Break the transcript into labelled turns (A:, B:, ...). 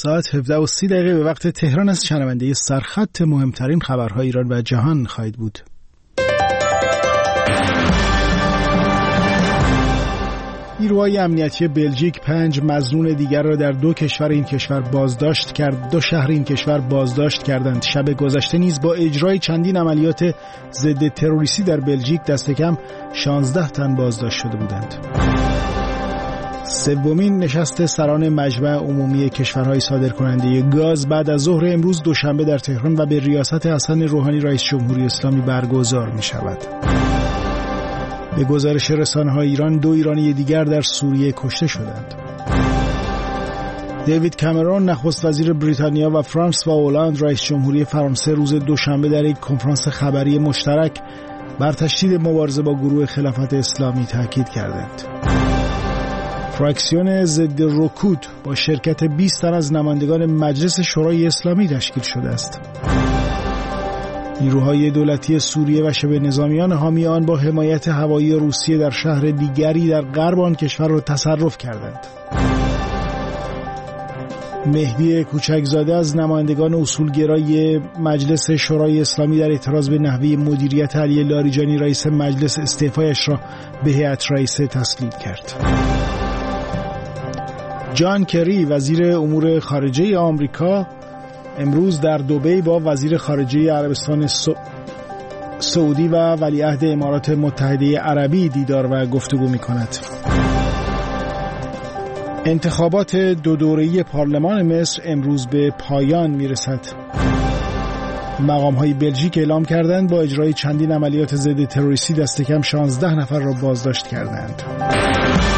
A: ساعت 17:30 به وقت تهران از شنونده سرخط مهمترین خبرهای ایران و جهان خواهید بود. نیروهای امنیتی بلژیک 5 مظنون دیگر را در 2 کشور این کشور بازداشت کرد. 2 شهر این کشور بازداشت کردند. شب گذشته نیز با اجرای چندین عملیات ضد تروریستی در بلژیک دست کم 16 تن بازداشت شده بودند. سومین نشست سران مجمع عمومی کشورهای صادرکننده گاز بعد از ظهر امروز دوشنبه در تهران و به ریاست حسن روحانی رئیس جمهوری اسلامی برگزار می شود. به گزارش رسانه‌های ایران 2 ایرانی دیگر در سوریه کشته شدند. دیوید کامرون نخست وزیر بریتانیا و فرانس و هلند رئیس جمهوری فرانسه روز دوشنبه در یک کنفرانس خبری مشترک بر تشدید مبارزه با گروه خلافت اسلامی تاکید کردند. فراکسیون ضد رکود با شرکت 20 تن از نمایندگان مجلس شورای اسلامی تشکیل شده است. نیروهای دولتی سوریه و شبه نظامیان حامی آن با حمایت هوایی روسیه در شهر دیگری در غرب آن کشور را تصرف کردند. مهدی کوچکزاده از نمایندگان اصولگرای مجلس شورای اسلامی در اعتراض به نحوه مدیریت علی لاریجانی رئیس مجلس استعفایش را به هیئت رئیسه تسلیم کرد. جان کری وزیر امور خارجه آمریکا امروز در دبی با وزیر خارجه عربستان سعودی و ولیعهد امارات متحده عربی دیدار و گفتگو می‌کند. انتخابات 2 دوره‌ای پارلمان مصر امروز به پایان می‌رسد. مقام‌های بلژیک اعلام کردند با اجرای چندین عملیات ضد تروریستی دست کم 16 نفر را بازداشت کردند.